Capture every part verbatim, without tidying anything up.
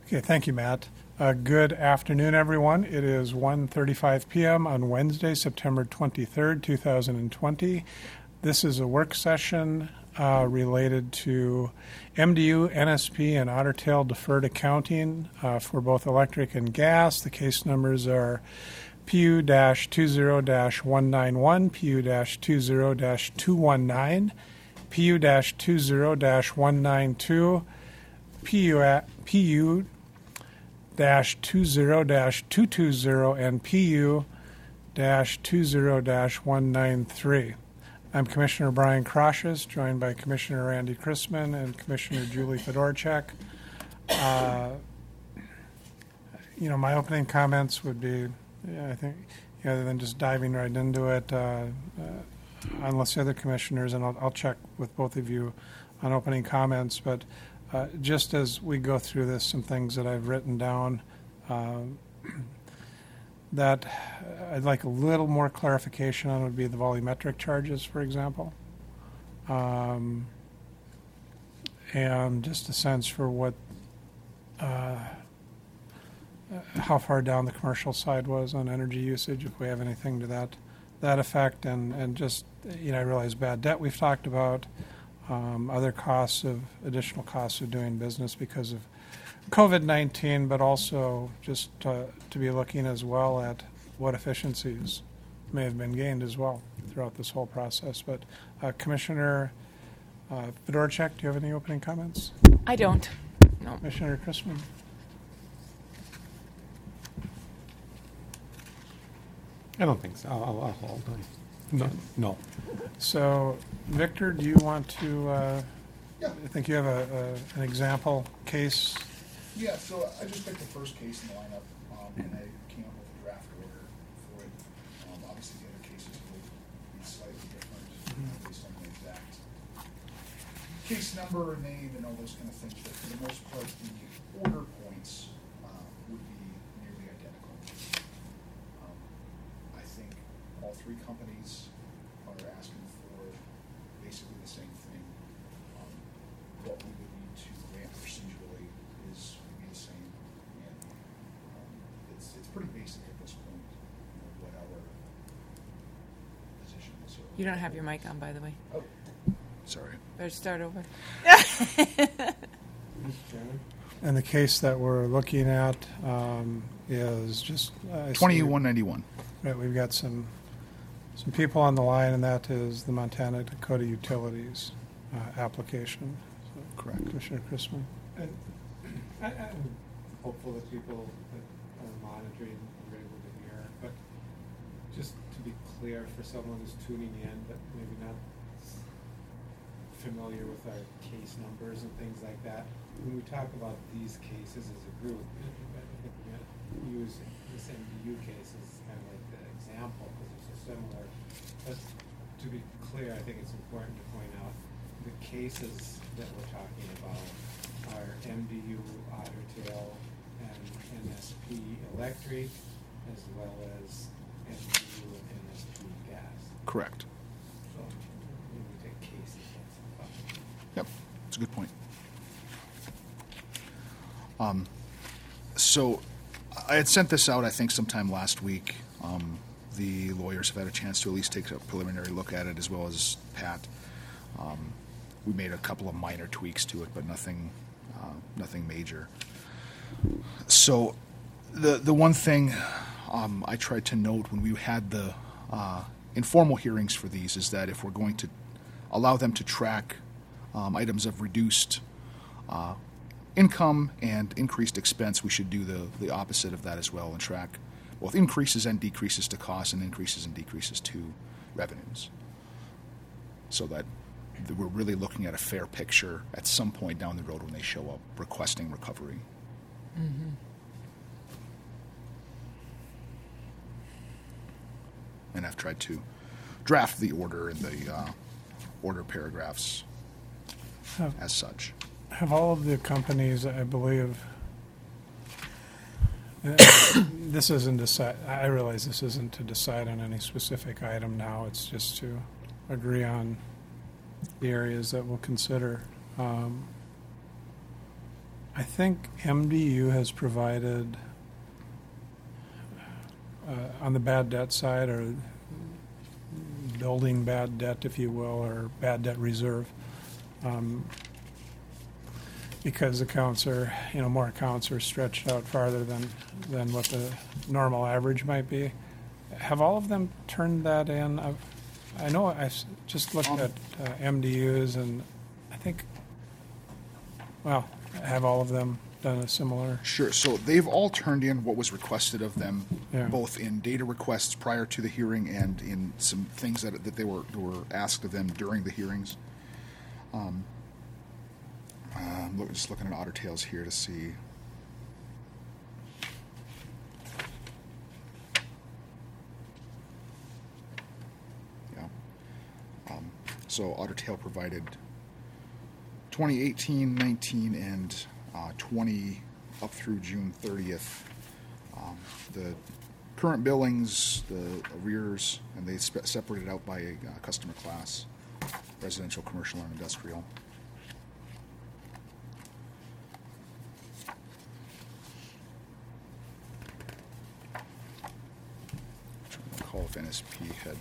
Okay, thank you, Matt. Uh, good afternoon, everyone. It is one thirty-five p.m. on Wednesday, September twenty-third, two thousand twenty. This is a work session uh, related to M D U, N S P, and Otter Tail deferred accounting uh, for both electric and gas. The case numbers are P U twenty dash one ninety-one, P U twenty dash two nineteen, P U twenty dash one ninety-two, P U P U dash twenty dash two twenty, and P U dash twenty dash one ninety-three. I'm Commissioner Brian Kroshes, joined by Commissioner Randy Chrisman and Commissioner Julie Fedorchak. Uh, you know, my opening comments would be, yeah, I think, other than just diving right into it, uh, uh, unless the other commissioners, and I'll, I'll check with both of you on opening comments, but uh, just as we go through this, some things that I've written down uh, that I'd like a little more clarification on would be the volumetric charges, for example, um, and just a sense for what, uh, how far down the commercial side was on energy usage, if we have anything to that that effect, and, and just, you know, I realize bad debt we've talked about, um, other costs of, additional costs of doing business because of COVID nineteen, but also just uh, to be looking as well at what efficiencies may have been gained as well throughout this whole process. But uh, Commissioner uh, Fedorchak, do you have any opening comments? I don't. No. Commissioner Chrisman? I don't think so. I'll, I'll, I'll hold. No, no. So, Victor, do you want to? Uh, yeah. I think you have a, a an example case. Yeah. So I just picked the first case in the lineup, um, and I came up with a draft order for it. Um, obviously, the other cases will be slightly different mm-hmm. based on the exact case number, name, and all those kind of things. But for the most part, the order points uh, would be nearly identical. Um, I think all three companies are asking for basically the same thing. Um, what we would need to grant procedurally is would be the same, and um, it's it's pretty basic at this point. You know, what our position is. So You don't have your mic on, by the way. Oh, sorry. Better start over. And the case that we're looking at um, is just uh, twenty-one ninety-one. Right, we've got some some people on the line, and that is the Montana Dakota Utilities uh, application. So, correct, Commissioner Chrisman. And I, I'm hopeful that people that are monitoring are able to hear, but just to be clear for someone who's tuning in, but maybe not familiar with our case numbers and things like that, when we talk about these cases as a group, I think we're going to use this M D U case as kind of like the example because they're so similar. But to be clear, I think it's important to point out the cases that we're talking about are M D U, Otter Tail, and N S P Electric, as well as M D U and N S P Gas. Correct. So when we take cases, that's fine. Yep, that's a good point. Um, so I had sent this out, I think, sometime last week. Um, the lawyers have had a chance to at least take a preliminary look at it, as well as Pat. Um, we made a couple of minor tweaks to it, but nothing, uh, nothing major. So the the one thing um, I tried to note when we had the uh, informal hearings for these is that if we're going to allow them to track um, items of reduced uh, income and increased expense, we should do the, the opposite of that as well and track both increases and decreases to costs and increases and decreases to revenues. So that we're really looking at a fair picture at some point down the road when they show up requesting recovery. Mm-hmm. And I've tried to draft the order and the uh, order paragraphs Have, as such. have all of the companies, I believe, uh, this isn't decide. I realize this isn't to decide on any specific item now. It's just to agree on the areas that we'll consider. Um, I I think M D U has provided, uh, on the bad debt side, or building bad debt, if you will, or bad debt reserve, um, because accounts are, you know, more accounts are stretched out farther than, than what the normal average might be. Have all of them turned that in? I've, I know I s- just looked Um, at uh, M D Us, and I think, well, have all of them done a similar? Sure. So they've all turned in what was requested of them, Yeah. both in data requests prior to the hearing and in some things that, that they were were asked of them during the hearings. Um, I'm look, just looking at Otter Tails here to see. Yeah. Um, so Otter Tail provided twenty eighteen, nineteen, and uh, twenty up through June thirtieth. Um, the current billings, the arrears, and they spe- separated out by a uh, customer class: residential, commercial, and industrial. I'm trying to recall if N S P had.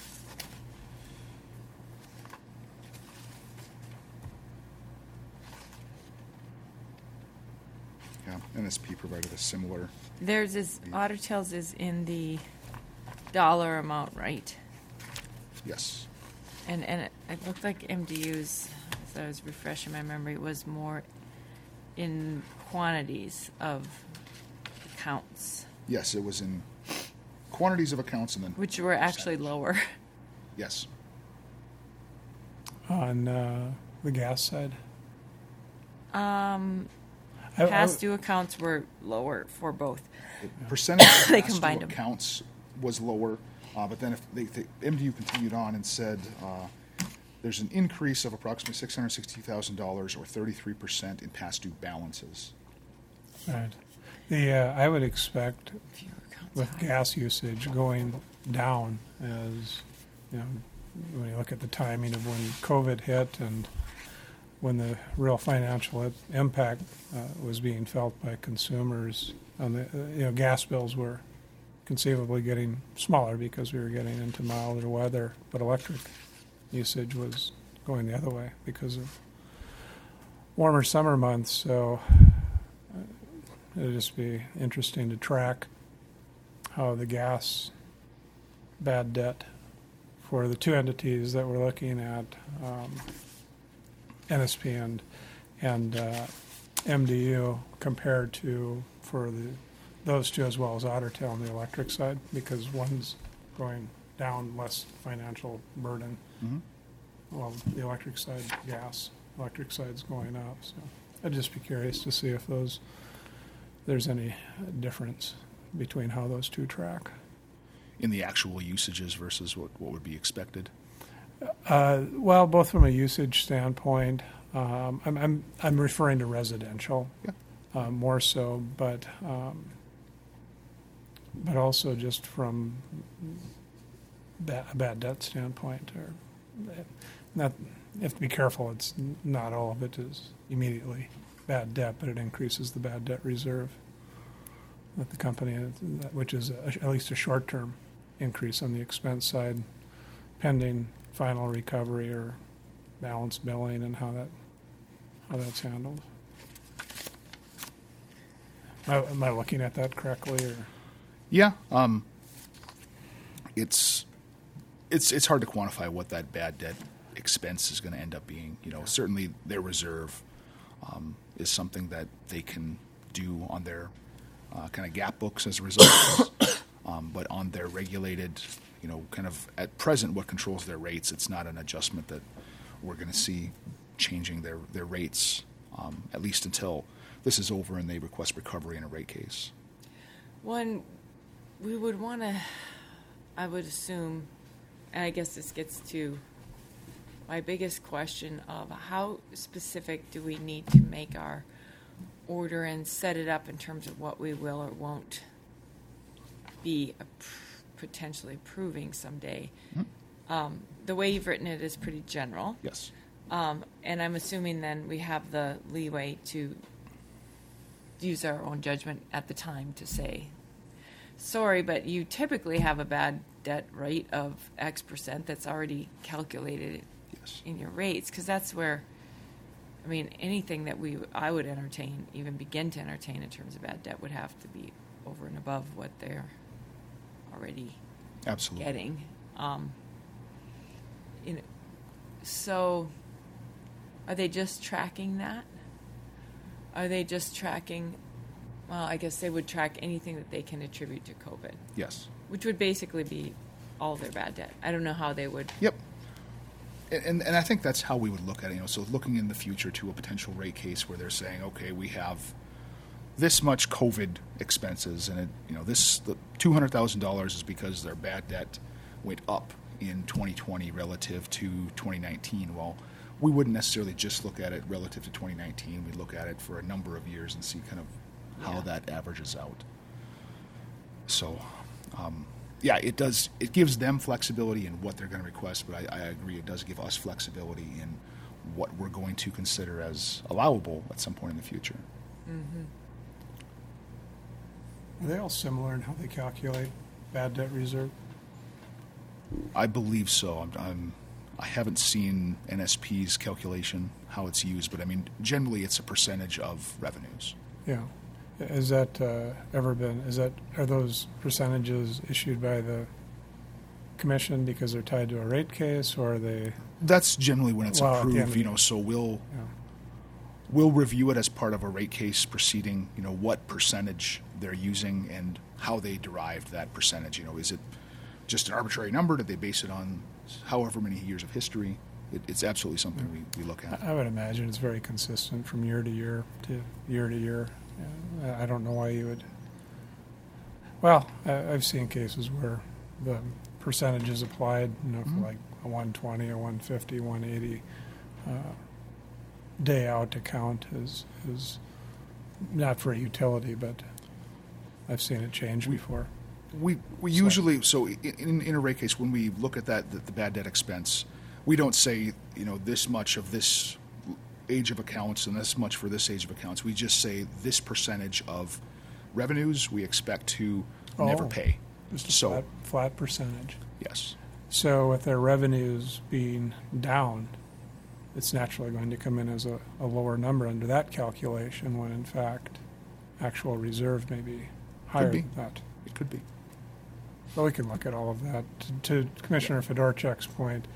Yeah, N S P provided a similar. Theirs is, Otter Tails is in the dollar amount, right? Yes. And and it, it looked like M D U's, as I was refreshing my memory, was more in quantities of accounts, Yes, it was in quantities of accounts and then. which were actually lower. Yes. On uh, the gas side? Um, I- I- past due accounts were lower for both. The percentage of They past due combined 'em. accounts was lower, uh, but then if they, the M D U continued on and said uh, there's an increase of approximately six hundred sixty thousand dollars or thirty-three percent in past due balances. Right. The, uh, I would expect Fewer accounts. with gas usage going down as, you know, when you look at the timing of when COVID hit and when the real financial i- impact uh, was being felt by consumers, on the, uh, you know, gas bills were conceivably getting smaller because we were getting into milder weather, but electric usage was going the other way because of warmer summer months. So uh, it'll just be interesting to track how the gas bad debt for the two entities that we're looking at, um, N S P and and uh, M D U, compared to for the those two as well as Otter Tail on the electric side, because one's going down, less financial burden. Mm-hmm. Well, the electric side, gas, electric side's going up. So I'd just be curious to see if those there's any difference between how those two track. In the actual usages versus what, what would be expected. Uh, well, both from a usage standpoint, um, I'm, I'm I'm referring to residential, Yeah. uh, more so, but um, but also just from ba- a bad debt standpoint, or not. You have to be careful. It's n- not all of it is immediately bad debt, but it increases the bad debt reserve with the company, uh, which is a, at least a short-term increase on the expense side, pending final recovery or balance billing and how that how that's handled. Am I, am I looking at that correctly? Or Yeah. Um, it's it's it's hard to quantify what that bad debt expense is going to end up being. You know, certainly their reserve um, is something that they can do on their uh, kind of gap books as a result. um, but on their regulated, you know, kind of at present, what controls their rates, it's not an adjustment that we're going to see changing their their rates, um, at least until this is over and they request recovery in a rate case. One, we would want to, I would assume, and I guess this gets to my biggest question of how specific do we need to make our order and set it up in terms of what we will or won't be appro- potentially approving someday. Mm-hmm. Um, the way you've written it is pretty general. Yes. Um, and I'm assuming then we have the leeway to use our own judgment at the time to say, sorry, but you typically have a bad debt rate of X percent that's already calculated Yes. in your rates, because that's where, I mean, anything that we I would entertain, even begin to entertain in terms of bad debt, would have to be over and above what they're already Absolutely. getting. Um, you know, so are they just tracking that? Are they just tracking? Well, I guess they would track anything that they can attribute to COVID, Yes. which would basically be all their bad debt. I don't know how they would. Yep. And, and I think that's how we would look at it. You know, so looking in the future to a potential rate case where they're saying, okay, we have this much COVID expenses, and it, you know, this the two hundred thousand dollars is because their bad debt went up in twenty twenty relative to twenty nineteen. Well, we wouldn't necessarily just look at it relative to twenty nineteen. We'd look at it for a number of years and see kind of how Yeah. that averages out. So, um, yeah, it does. It gives them flexibility in what they're going to request, but I, I agree it does give us flexibility in what we're going to consider as allowable at some point in the future. Are they all similar in how they calculate bad debt reserve? I believe so. I'm, I'm I haven't seen N S P's calculation how it's used, but I mean generally it's a percentage of revenues. Yeah. Has that uh, ever been, is that, are those percentages issued by the commission because they're tied to a rate case, or are they, That's generally when it's Well, at the end approved. of You the- know, so we'll you know, we'll review it as part of a rate case proceeding. You know, what percentage they're using and how they derived that percentage. You know, is it just an arbitrary number? Did they base it on however many years of history? It, it's absolutely something we, we look at. I I would imagine it's very consistent from year to year to year to year. Yeah, I don't know why you would. Well, I- I've seen cases where the percentage is applied, you know, Mhm. for like a one twenty, a one fifty, one eighty uh, day out account is is not for a utility, but I've seen it change We- before. We we So- usually so in, in in a rate case when we look at that the, the bad debt expense, we don't say you know this much of this age of accounts and this much for this age of accounts. We just say this percentage of revenues we expect to never Oh. pay. Just a So flat, flat percentage. yes, So with their revenues being down, it's naturally going to come in as a, a lower number under that calculation when in fact actual reserve may be higher be. than that. it could be. But we can look at all of that. To, to Commissioner Fedorchuk's point,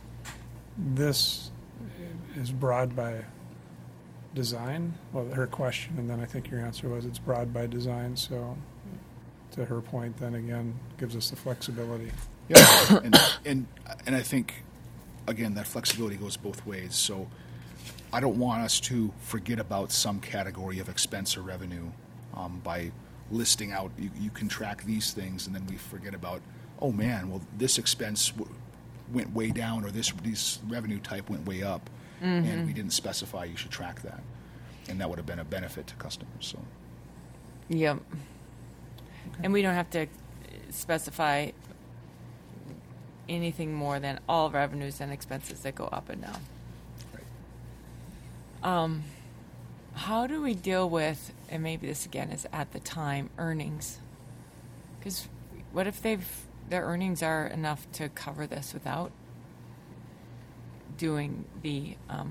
this is broad by design. Well, her question, and then I think your answer was it's broad by design. So to her point, then again, gives us the flexibility. Yeah, and, and and I think again that flexibility goes both ways. So I don't want us to forget about some category of expense or revenue um, by listing out. You, you can track these things, and then we forget about. Oh man, well this expense w- went way down, or this this revenue type went way up, and we didn't specify. You should track that, and that would have been a benefit to customers. So Yep. And we don't have to specify anything more than all revenues and expenses that go up and down. right. Um, how do we deal with, and maybe this again is at the time, earnings? Because what if they've their earnings are enough to cover this without doing the um,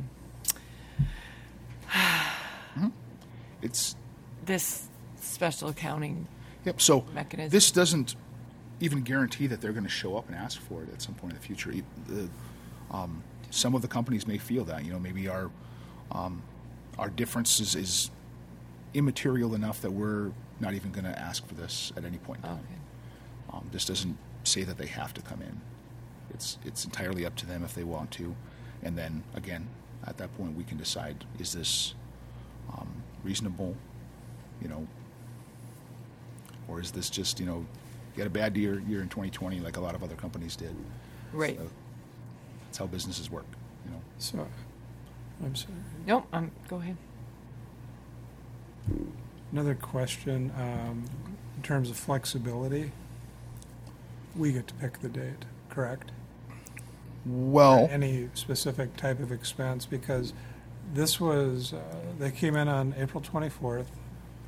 It's this special accounting? Yep. So Mechanism. this doesn't even guarantee that they're going to show up and ask for it at some point in the future. E- the- um, some of the companies may feel that, you know, maybe our um, our difference is, is immaterial enough that we're not even going to ask for this at any point in time. Okay. Um, this doesn't say that they have to come in. It's it's entirely up to them if they want to, and then again, at that point, we can decide: is this um, reasonable, you know, or is this just, you know, you had a bad year year in twenty twenty like a lot of other companies did. Right. So that's how businesses work, you know. So, I'm sorry. Nope. Um. Go ahead. Another question, um, in terms of flexibility, we get to pick the date, correct? Well, Any specific type of expense, because this was, uh, they came in on April twenty-fourth.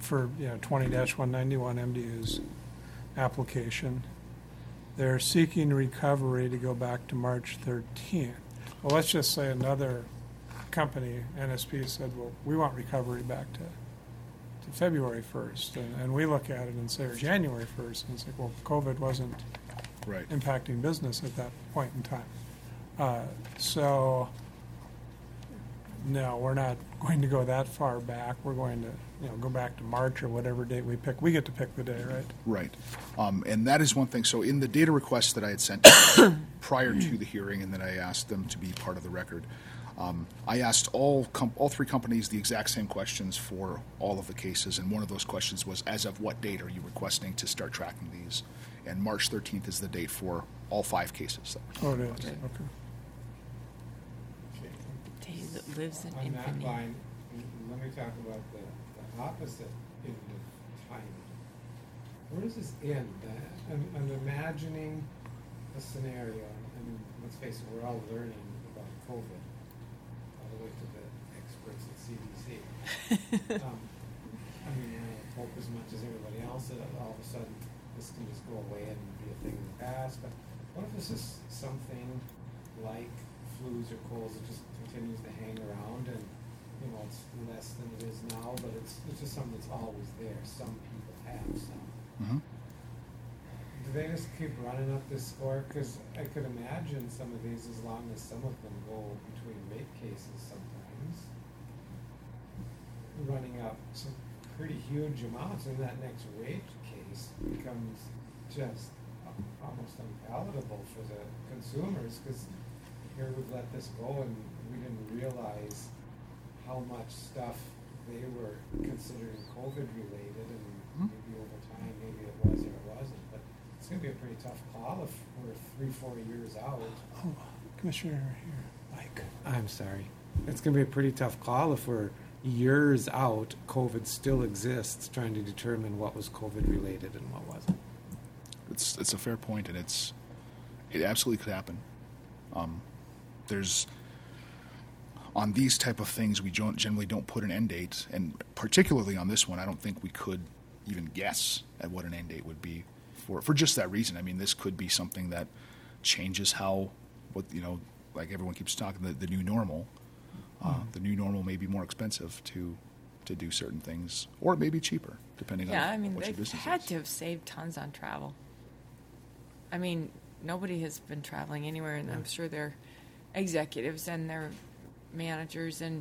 for, you know, twenty dash one ninety-one M D U's application. They're seeking recovery to go back to March thirteenth. Well, let's just say another company, N S P, said, well, we want recovery back to, to February first. And, and we look at it and say, or January first, and it's like, well, COVID wasn't Right. impacting business at that point in time. Uh, so, no, we're not going to go that far back. We're going to, you know, go back to March or whatever date we pick. We get to pick the day, right? Right. Um, and that is one thing. So in the data request that I had sent prior to the hearing and that I asked them to be part of the record, um, I asked all com- all three companies the exact same questions for all of the cases. And one of those questions was, as of what date are you requesting to start tracking these? And March thirteenth is the date for all five cases. Oh, it is. Okay. Okay. Okay. Day that lives in On that infamy. line, let me talk about the, the opposite end of time. Where does this end? Uh, I'm, I'm imagining a scenario, I mean, let's face it, we're all learning about COVID, all the way to the experts at C D C. um, I mean, I hope as much as everybody else that all of a sudden this can just go away and be a thing in the past, but what if this is something like flus or colds that just continues to hang around and, you know, it's less than it is now, but it's, it's just something that's always there. Some people have some. Mm-hmm. Do they just keep running up this score? Because I could imagine some of these, as long as some of them go between rate cases sometimes, running up some pretty huge amounts, and that next rate case becomes just uh, almost unpalatable for the consumers, because here we've let this go and we didn't realize how much stuff they were considering COVID related, and Hmm. maybe over time, maybe it was or it wasn't, but it's gonna be a pretty tough call if we're three, four years out. Oh, Commissioner here, Mike. I'm sorry. It's going to be a pretty tough call if we're years out, COVID still exists, trying to determine what was COVID related and what wasn't. It's it's a fair point, and it's it absolutely could happen. Um, there's on these type of things, we don't generally don't put an end date, and particularly on this one, I don't think we could even guess at what an end date would be for for just that reason. I mean, this could be something that changes how what you know, like everyone keeps talking the, the new normal. Uh, Mm. The new normal may be more expensive to to do certain things, or it may be cheaper depending Yeah, on I mean, what your they've business had is. to have saved tons on travel. I mean, nobody has been traveling anywhere, and I'm sure their executives and their managers, and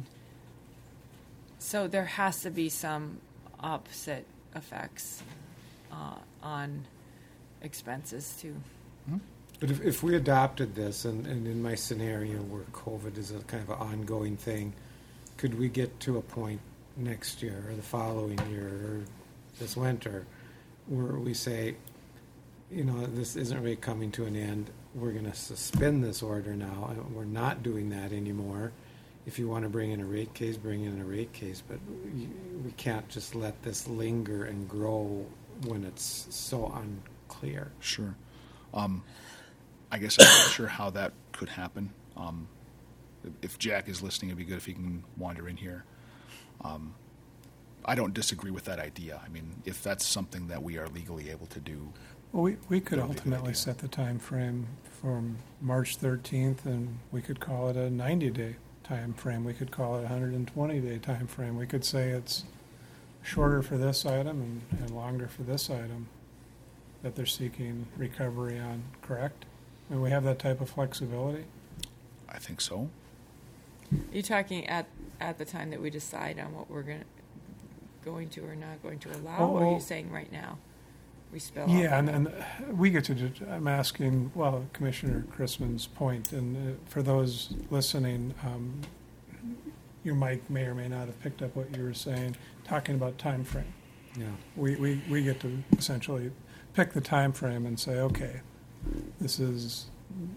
so there has to be some opposite effects uh, on expenses too. But if, if we adopted this, and, and in my scenario where COVID is a kind of an ongoing thing, could we get to a point next year or the following year or this winter where we say, you know, this isn't really coming to an end. We're going to suspend this order now. and We're not doing that anymore. If you want to bring in a rate case, bring in a rate case, but we, we can't just let this linger and grow when it's so unclear. Sure. Um, I guess I'm not sure how that could happen. Um, if Jack is listening, it'd be good if he can wander in here. Um, I don't disagree with that idea. I mean, if that's something that we are legally able to do, Well, we, we could That'd be a good ultimately idea. set the time frame from March thirteenth, and we could call it a ninety-day time frame. We could call it a one hundred twenty-day time frame. We could say it's shorter for this item and, and longer for this item that they're seeking recovery on, correct? And we have that type of flexibility? I think so. Are you talking at at the time that we decide on what we're going going to or not going to allow, Oh, or are oh. you saying right now we spill off? Yeah, and, and we get to, det- I'm asking, well, Commissioner Chrisman's point, and uh, for those listening, um, your mic may or may not have picked up what you were saying, talking about time frame. Yeah. We, we, we get to essentially pick the time frame and say, okay, this is,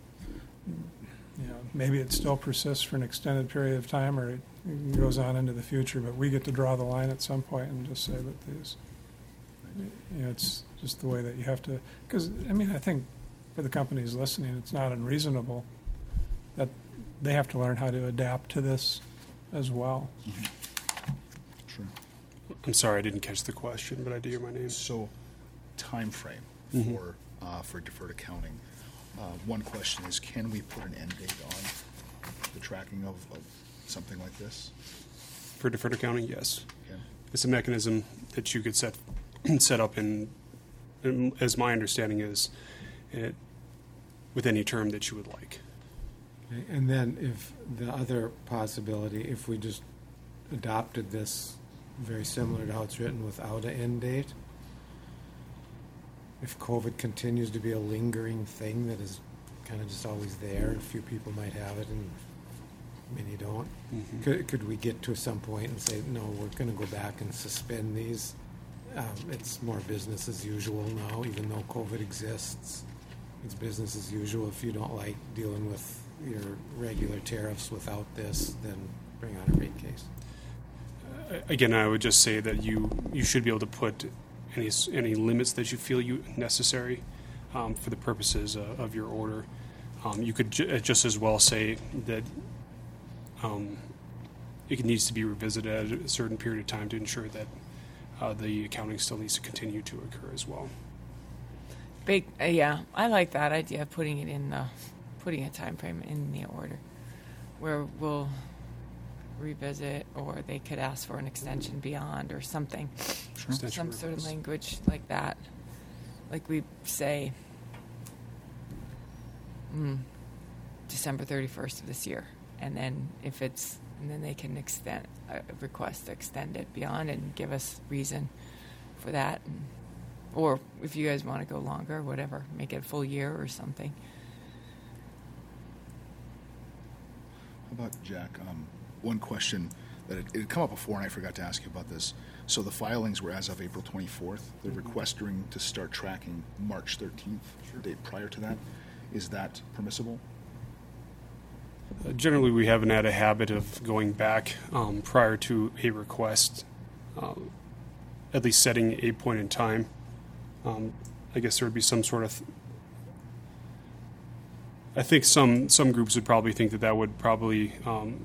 you know, maybe it still persists for an extended period of time, or it goes on into the future, but we get to draw the line at some point and just say that these, you know, it's just the way that you have to, because, I mean, I think for the companies listening, it's not unreasonable that they have to learn how to adapt to this as well. Sure. I'm sorry, I didn't catch the question, but I did hear my name. So, time frame Mhm. for uh, for deferred accounting. Uh, one question is, can we put an end date on the tracking of, of something like this? For deferred accounting, yes. Okay. It's a mechanism that you could set set up in, in as my understanding is, it, with any term that you would like. Okay, and then if the other possibility, if we just adopted this very similar to how it's written without an end date, if COVID continues to be a lingering thing that is kind of just always there, a few people might have it and many don't, Mhm. could, could we get to some point and say, no, we're going to go back and suspend these? Um, it's more business as usual now, even though COVID exists. It's business as usual. If you don't like dealing with your regular tariffs without this, then bring on a rate case. Uh, Again, I would just say that you, you should be able to put any s- any limits that you feel you necessary um, for the purposes uh, of your order. Um, you could ju- uh, just as well say that um, it needs to be revisited at a certain period of time to ensure that uh, the accounting still needs to continue to occur as well. Big, uh, yeah, I like that idea of putting it in the, putting a time frame in the order, where we'll revisit, or they could ask for an extension beyond, or something, Extension some sort of request. language like that, like we say, mm, December thirty-first of this year, and then if it's, and then they can extend, uh, request to extend it beyond and give us reason for that. And, or if you guys want to go longer, whatever, make it a full year or something. How about, Jack, um, one question that it, it had come up before and I forgot to ask you about this. So the filings were as of April twenty-fourth. They're requesting to start tracking March thirteenth, date prior to that. Is that permissible? Uh, Generally, we haven't had a habit of going back um, prior to a request, uh, at least setting a point in time. Um, I guess there would be some sort of. Th- I think some some groups would probably think that that would probably um,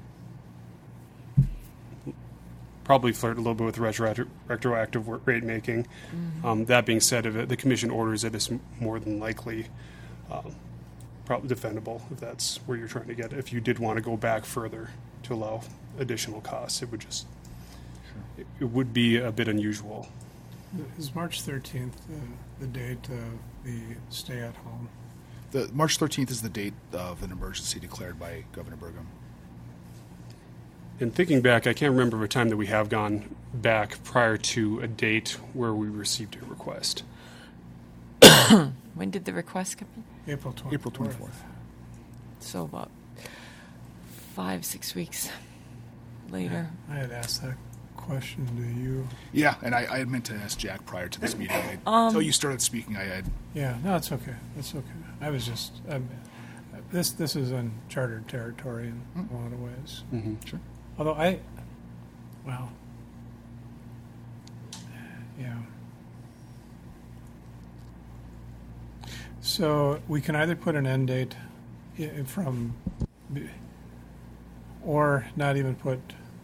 probably flirt a little bit with retro- retroactive wa- rate making. Mm-hmm. Um, that being said, if it, the commission orders it, it's m- more than likely um, probably defendable if that's where you're trying to get. If you did want to go back further to allow additional costs, it would just it, it would be a bit unusual. Is March thirteenth the, the date of the stay at home? The March thirteenth is the date of an emergency declared by Governor Burgum. And thinking back, I can't remember a time that we have gone back prior to a date where we received a request. When did the request come in? April twenty-fourth. April twenty-fourth. So about five, six weeks later. I had asked that question to you. Yeah, and I, I had meant to ask Jack prior to this meeting. I, Um, until you started speaking, I had. Yeah, no, it's okay. It's okay. I was just, um, this this is uncharted territory in a lot of ways. Mm-hmm. Sure. Although I, well, yeah. So we can either put an end date i- from, or not even put.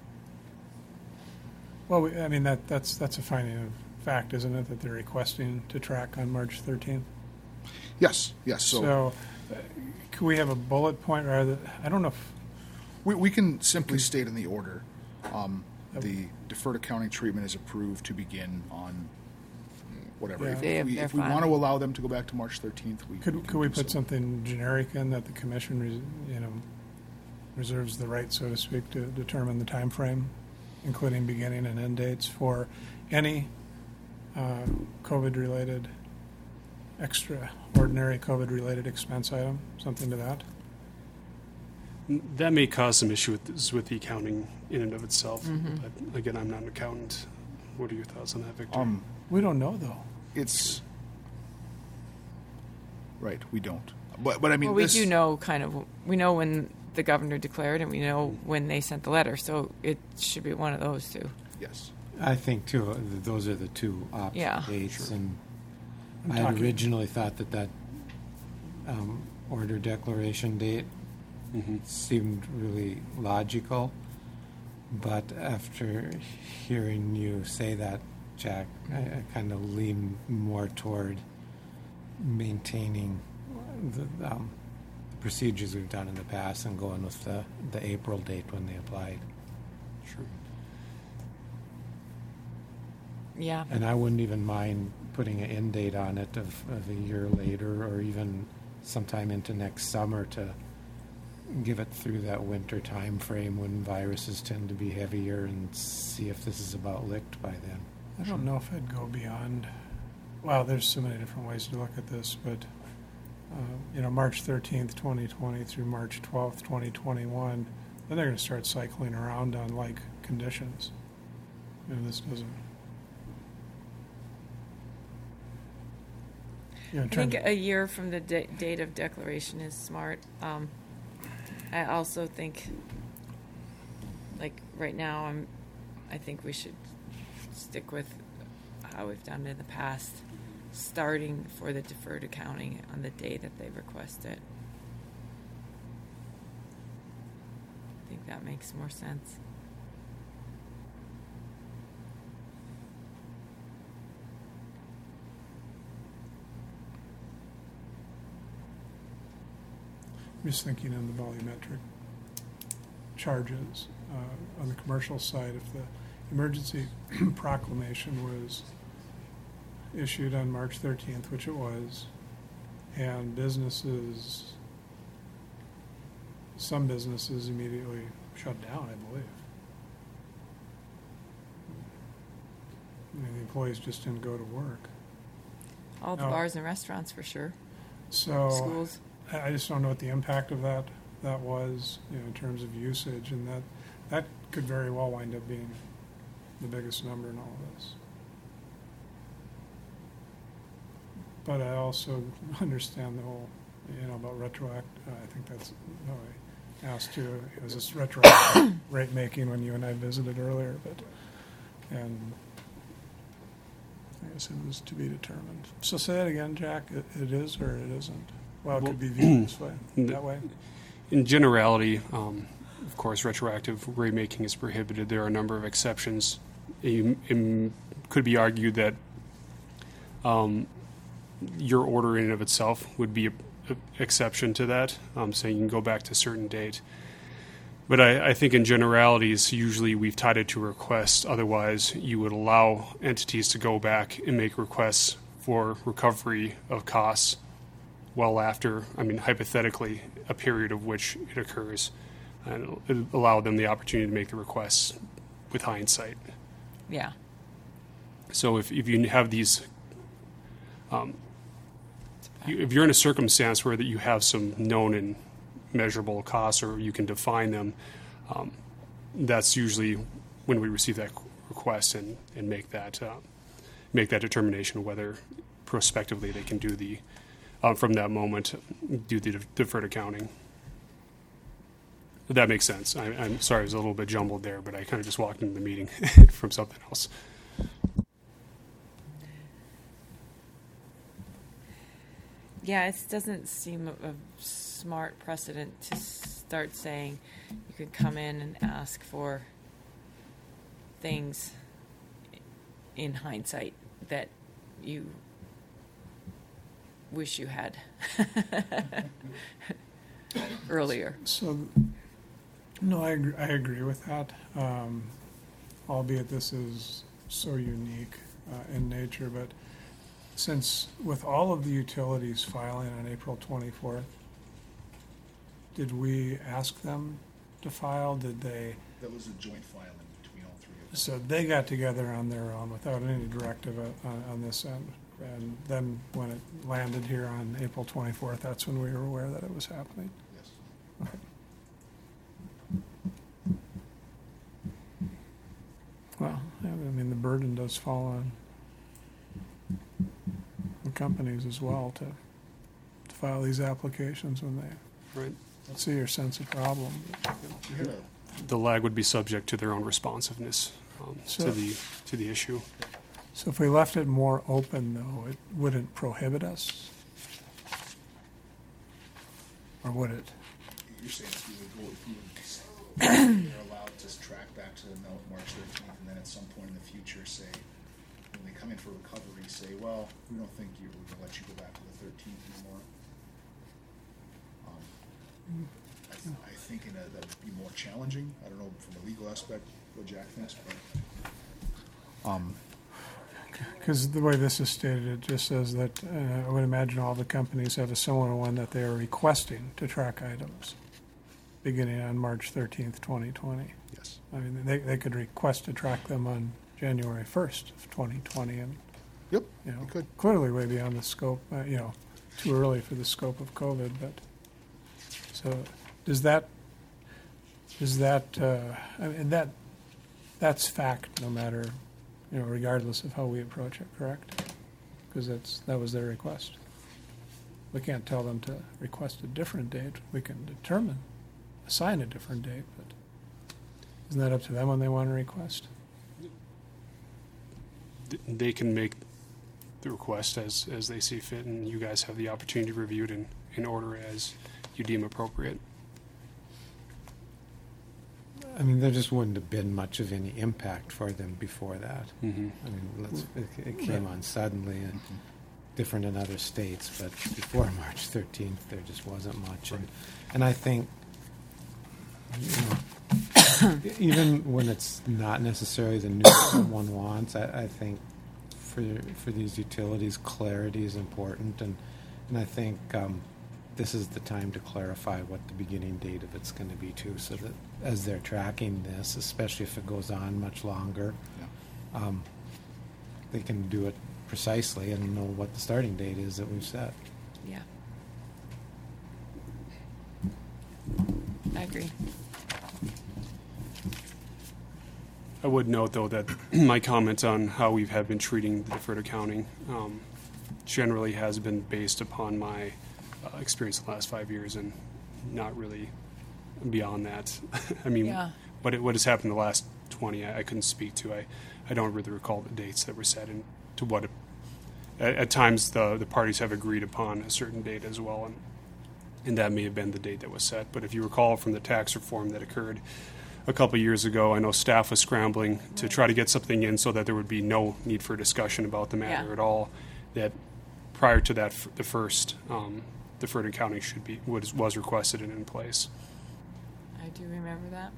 Well, we, I mean that that's that's a finding of fact, isn't it, that they're requesting to track on March thirteenth? Yes, yes. So, So, uh, could we have a bullet point rather? I don't know if we, we can simply state in the order um, the deferred accounting treatment is approved to begin on whatever. Yeah. If, Day if of we, their if we want to filing. allow them to go back to March thirteenth, we could can could we do put so. something generic in that the commission, res- you know, reserves the right, so to speak, to determine the time frame, including beginning and end dates for any uh, COVID-related, extraordinary COVID-related expense item, something to that. That may cause some issue with, this, with the accounting in and of itself. Mm-hmm. But again, I'm not an accountant. What are your thoughts on that, Victor? Um, We don't know though. it's right. We don't. But but I mean, Well, we this, do know kind of, we know when the governor declared, and we know when they sent the letter, so it should be one of those two. Yes. I think too, uh, th- those are the two option Yeah. dates, and I'm I had talking- originally thought that that um, order declaration date Mm-hmm. seemed really logical, But after hearing you say that, Jack, I, I kind of lean more toward maintaining the um, procedures we've done in the past and going with the, the April date when they applied. Sure. Yeah. And I wouldn't even mind putting an end date on it of, of a year later or even sometime into next summer to give it through that winter time frame when viruses tend to be heavier and see if this is about licked by then. I don't know if I'd go beyond, well, there's so many different ways to look at this, but, uh, you know, March thirteenth, twenty twenty through March twelfth, twenty twenty-one, then they're going to start cycling around on like conditions. You know, this doesn't. You know, in I think terms- a year from the da- date of declaration is smart. Um, I also think, like right now, I'm. I think we should stick with how we've done it in the past, starting for the deferred accounting on the day that they request it. I think that makes more sense. I'm just thinking on the volumetric charges. Uh, on the commercial side, if the emergency proclamation was issued on March thirteenth, which it was, and businesses, some businesses immediately shut down, I believe. I mean, the employees just didn't go to work. All the No. bars and restaurants for sure. So Schools. I I just don't know what the impact of that that was, you know, in terms of usage, and that that could very well wind up being the biggest number in all of this. But I also understand the whole, you know, about retroact. Uh, I think that's no, I asked you. It was this retroactive rate making when you and I visited earlier, but and I guess it was to be determined. So say that again, Jack. It, it is or it isn't. Well, it Well, could be viewed this way, that way. In generality, um, of course, retroactive rate making is prohibited. There are a number of exceptions. It, it could be argued that um, your order in and of itself would be an exception to that, um, saying you can go back to a certain date. But I, I think in generalities, usually we've tied it to a request. Otherwise, you would allow entities to go back and make requests for recovery of costs well after, I mean, hypothetically, a period of which it occurs, and it allow them the opportunity to make the requests with hindsight. Yeah. So if, if you have these, um, you, if you're in a circumstance where that you have some known and measurable costs, or you can define them, um, that's usually when we receive that request and, and make that uh, make that determination whether prospectively they can do the uh, from that moment do the deferred accounting. If that makes sense. I, I'm sorry, I was a little bit jumbled there, but I kind of just walked into the meeting from something else. Yeah, it doesn't seem a, a smart precedent to start saying you could come in and ask for things in hindsight that you wish you had earlier. So, no, I agree, I agree with that. Um, albeit this is so unique uh, in nature, but since with all of the utilities filing on April twenty-fourth, did we ask them to file? Did they? That was a joint filing between all three of us. So they got together on their own without any directive uh, on, on this end. And then when it landed here on April twenty-fourth, that's when we were aware that it was happening. Yes. Okay. Well, I mean, the burden does fall on the companies as well to, to file these applications when they Right. see or sense a problem. We had a, The lag would be subject to their own responsiveness um, So- to the to the issue. So if we left it more open, though, it wouldn't prohibit us? Or would it? you're saying if we would go, if we would they're allowed to track back to the no- March thirteenth, and then at some point in the future say, when they come in for recovery, say, well, we don't think you, we're gonna let you go back to the thirteenth anymore. Um, I, th- I think in a, that would be more challenging. I don't know from a legal aspect what Jack thinks, but um, Because the way this is stated, it just says that uh, I would imagine all the companies have a similar one that they are requesting to track items beginning on March thirteenth, twenty twenty. yes. I mean, they, they could request to track them on January first of twenty twenty, and, Yep, you know, you could. clearly way beyond the scope, uh, you know, too early for the scope of COVID, but, so, does that, is that, uh, I mean, that, that's fact, no matter, you know, regardless of how we approach it, correct? Because that's, that was their request. We can't tell them to request a different date. We can determine, assign a different date, but isn't that up to them when they want to request? Th- They can make the request as, as they see fit, and you guys have the opportunity to review it in, in order as you deem appropriate. I mean, there just wouldn't have been much of any impact for them before that. Mm-hmm. I mean, let's, it, it came on suddenly and different in other states, but before March thirteenth, there just wasn't much. And, and I think, you know, even when it's not necessarily the news that one wants, I, I think for for these utilities, clarity is important, and and I think um, this is the time to clarify what the beginning date of it's going to be too, so that as they're tracking this, especially if it goes on much longer, Yeah. um, they can do it precisely and know what the starting date is that we've set. Yeah. I agree. I would note, though, that my comment on how we have been treating the deferred accounting um, generally has been based upon my uh, experience in the last five years and not really beyond that. I mean, Yeah. what, it, what has happened in the last twenty, I, I couldn't speak to. I, I don't really recall the dates that were set and to what. It, at, at times, the, the parties have agreed upon a certain date as well, and, and that may have been the date that was set. But if you recall from the tax reform that occurred a couple of years ago, I know staff was scrambling to try to get something in so that there would be no need for discussion about the matter Yeah. at all. That prior to that, f- the first um, deferred accounting should be was, was requested and in place. I do remember that.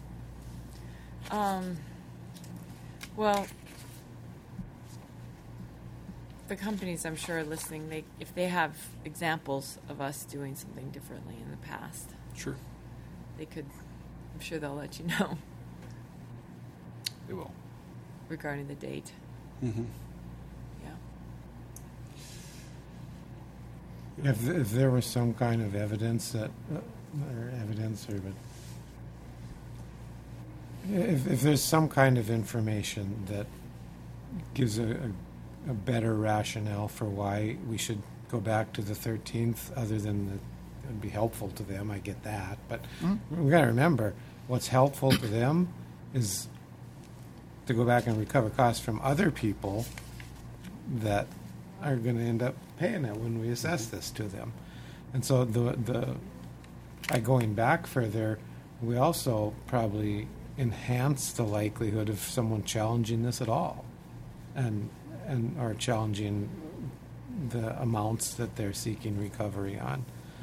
Um, well, the companies I'm sure are listening, they if they have examples of us doing something differently in the past, Sure. they could, I'm sure they'll let you know They will. regarding the date. Mm-hmm. Yeah. If, if there was some kind of evidence that, uh, or evidence, or but if, if there's some kind of information that gives a, a, a better rationale for why we should go back to the thirteenth, other than that it would be helpful to them, I get that. But Mm-hmm. we got to remember, what's helpful to them is to go back and recover costs from other people that are going to end up paying it when we assess this to them. And so the the by going back further, we also probably enhance the likelihood of someone challenging this at all, and and or challenging the amounts that they're seeking recovery on,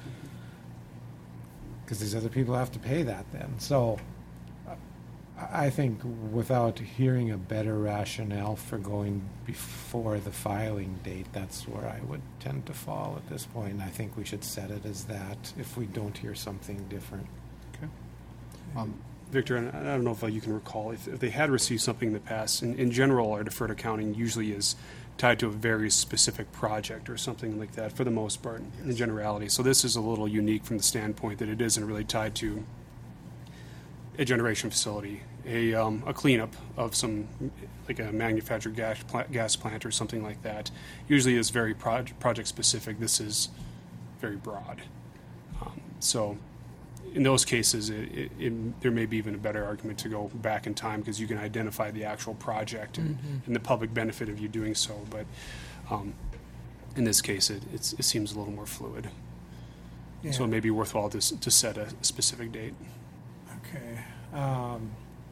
because these other people have to pay that then. So I think without hearing a better rationale for going before the filing date, that's where I would tend to fall at this point. And I think we should set it as that if we don't hear something different. Okay. Um, Victor, and I don't know if uh, you can recall, if, if they had received something in the past, in, in general, our deferred accounting usually is tied to a very specific project or something like that, for the most part, in generality. So this is a little unique from the standpoint that it isn't really tied to a generation facility, a, um, a cleanup of some, like a manufactured gas, plant, gas plant or something like that. Usually is very proj- project specific. This is very broad. Um, so in those cases, it, it, it, there may be even a better argument to go back in time, because you can identify the actual project and, Mm-hmm. and the public benefit of you doing so. But um, in this case, it, it's, it seems a little more fluid. Yeah. So it may be worthwhile to, s- to set a specific date. Okay. Um,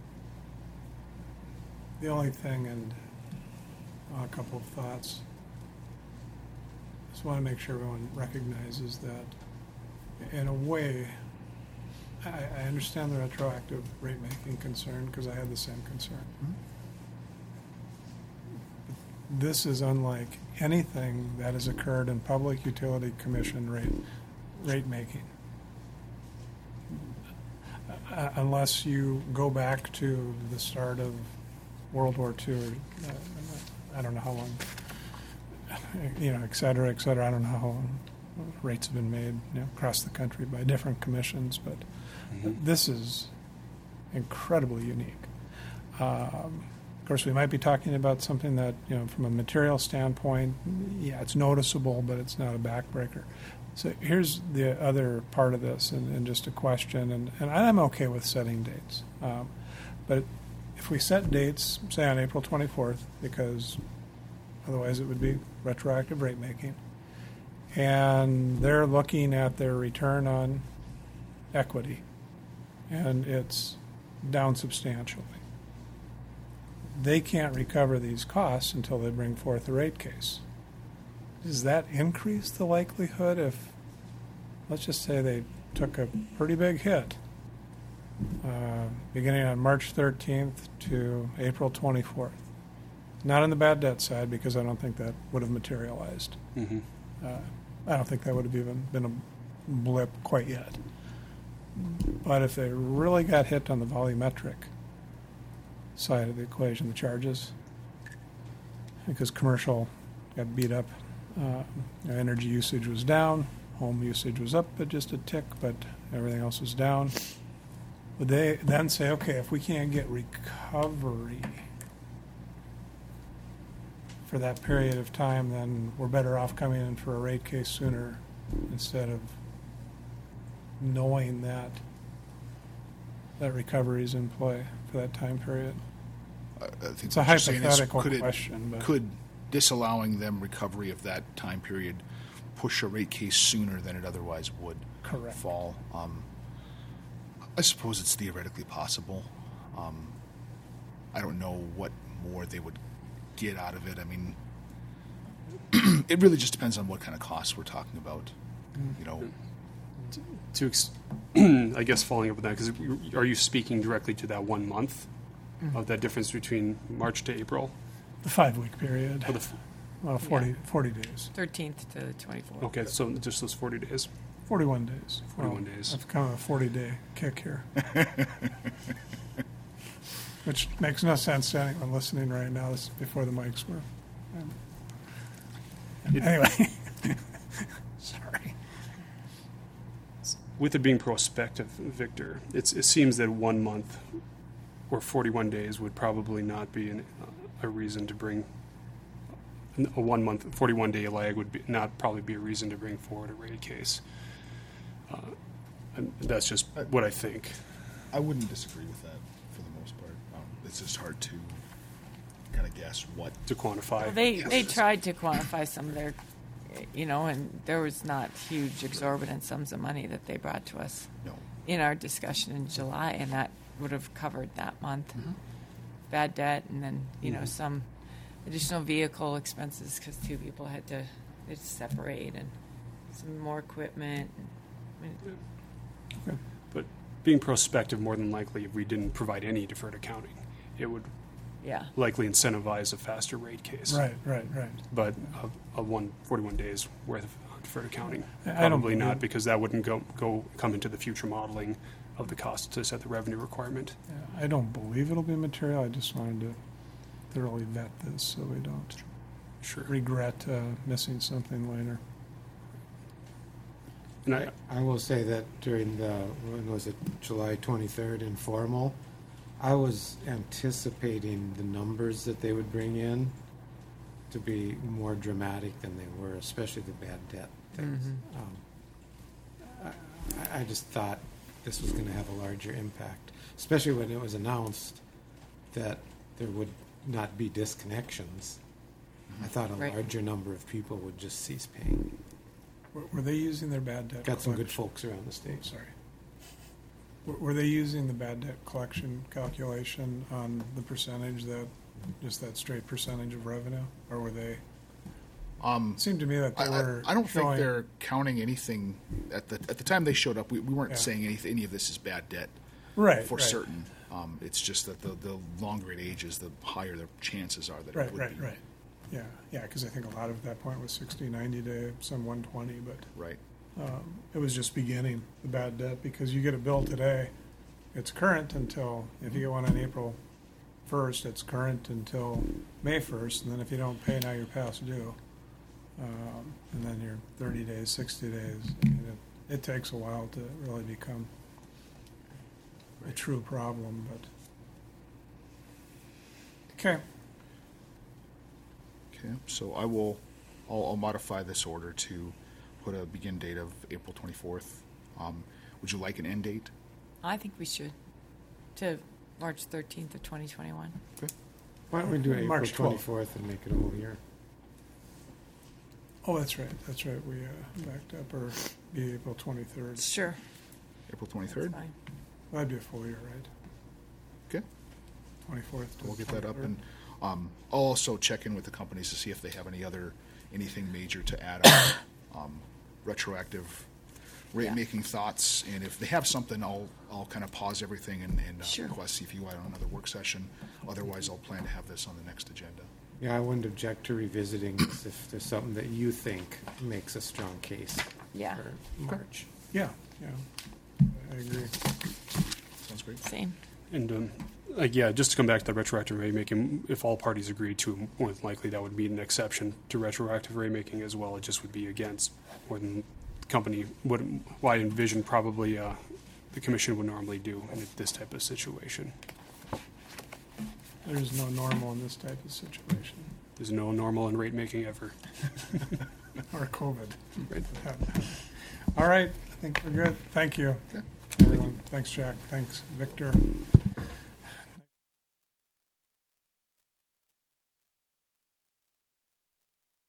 the only thing, and uh, a couple of thoughts. Just want to make sure everyone recognizes that, in a way, I, I understand the retroactive rate making concern because I had the same concern. Mhm. This is unlike anything that has occurred in Public Utility Commission rate rate making. Uh, unless you go back to the start of World War Two, or, uh, I don't know how long, you know, et cetera, et cetera. I don't know how long rates have been made, you know, across the country by different commissions, but Mm-hmm. this is incredibly unique. Um, of course, we might be talking about something that, you know, from a material standpoint, yeah, it's noticeable, but it's not a backbreaker. So here's the other part of this, and, and just a question, and, and I'm okay with setting dates. Um, but if we set dates, say on April twenty-fourth, because otherwise it would be retroactive rate making, and they're looking at their return on equity, and it's down substantially. They can't recover these costs until they bring forth a rate case. Does that increase the likelihood if, let's just say they took a pretty big hit, uh, beginning on March thirteenth to April twenty-fourth? Not on the bad debt side, because I don't think that would have materialized. Mm-hmm. Uh, I don't think that would have even been a blip quite yet. But if they really got hit on the volumetric side of the equation, the charges, because commercial got beat up, uh, energy usage was down, home usage was up but just a tick, but everything else was down. Would they then say, okay, if we can't get recovery for that period of time, then we're better off coming in for a rate case sooner instead of knowing that that recovery is in play for that time period? I I think It's a what you're saying is, hypothetical could it- question, but- Could disallowing them recovery of that time period push a rate case sooner than it otherwise would Correct. fall? Um, I suppose it's theoretically possible. Um, I don't know what more they would get out of it. I mean, it really just depends on what kind of costs we're talking about. You know, To ex- I guess following up with that, because are you speaking directly to that one month of that difference between March to April? The five-week period, Or the f- well, forty, Yeah. forty days, thirteenth to the twenty-fourth. okay, so just those forty days. forty-one days. forty-one Well, days. That's kind of a forty-day kick here. Which makes no sense to anyone listening right now. This is before the mics were. It- Anyway, sorry. With it being prospective, Victor, it's, it seems that one month or forty-one days would probably not be an, a reason to bring a one month, forty-one day lag would be, not probably be a reason to bring forward a rate case. Uh, and that's just what I think. I wouldn't disagree with that for the most part. Um, it's just hard to kind of guess what. To quantify. Well, they Yes. they tried to quantify some of their, you know, and there was not huge exorbitant sums of money that they brought to us No. in our discussion in July, and that would have covered that month. Bad debt, and then you know some additional vehicle expenses because two people had to they had to separate, and some more equipment. I mean, But being prospective, more than likely, if we didn't provide any deferred accounting, it would yeah, likely incentivize a faster rate case. Right, right, right. But a, a one, forty-one days worth of deferred accounting, I- I don't probably not, believe- because that wouldn't go, go come into the future modeling of the cost to set the revenue requirement. Yeah, I don't believe it'll be material. I just wanted to thoroughly vet this so we don't Sure. regret uh, missing something later. And I, I will say that during the, when was it, July twenty-third informal, I was anticipating the numbers that they would bring in to be more dramatic than they were, especially the bad debt things. Um, I, I just thought this was going to have a larger impact, especially when it was announced that there would not be disconnections. I thought a Right. larger number of people would just cease paying. Were, were they using their bad debt? Got some good collection? folks around the state. Sorry. W- Were they using the bad debt collection calculation on the percentage that, just that straight percentage of revenue? Or were they, Um, it seemed to me that I, they I, were I don't think showing- they're counting anything at the at the time they showed up. We, we weren't Yeah. saying anything, any of this is bad debt Right, for right. certain. Um, it's just that the, the longer it ages, the higher the chances are that Right, it would right, be. right. Yeah, yeah, because I think a lot of that point was sixty, ninety to some one twenty, but Right. um, it was just beginning, the bad debt, because you get a bill today, it's current until, if you get one on April first, it's current until May first, and then if you don't pay, now you're past due. Um, and then you're thirty days, sixty days. And it, it takes a while to really become a true problem, but. Okay. Okay. So I will, I'll, I'll modify this order to put a begin date of April twenty-fourth. Um, would you like an end date? I think we should, to March thirteenth of twenty twenty-one. Okay. Why don't we do April March twelfth. twenty-fourth and make it a whole year? Oh, that's right, that's right, we uh, backed up, or be April twenty-third. Sure. April That's twenty-third. fine. That'd be a full year, right? Okay. Twenty-fourth to We'll get that up, twenty-third. and um, I'll also check in with the companies to see if they have any other anything major to add on, um, retroactive rate Yeah. making thoughts, and if they have something, I'll I'll kind of pause everything and, and uh, Sure. request see if you want another work session. Otherwise, I'll plan to have this on the next agenda. Yeah, I wouldn't object to revisiting this if there's something that you think makes a strong case Yeah. for March. Yeah, yeah, I agree. Sounds great. Same. And um, like, yeah, just to come back to the retroactive rate making, if all parties agree to, more than likely that would be an exception to retroactive rate making as well. It just would be against more than the company would. Well, I envision probably uh, the commission would normally do in this type of situation. There's no normal in this type of situation, There's no normal in rate making ever. or COVID. Right. All right, I think we're good. Thank you. Okay. Everyone. Thanks, Jack. Thanks, Victor.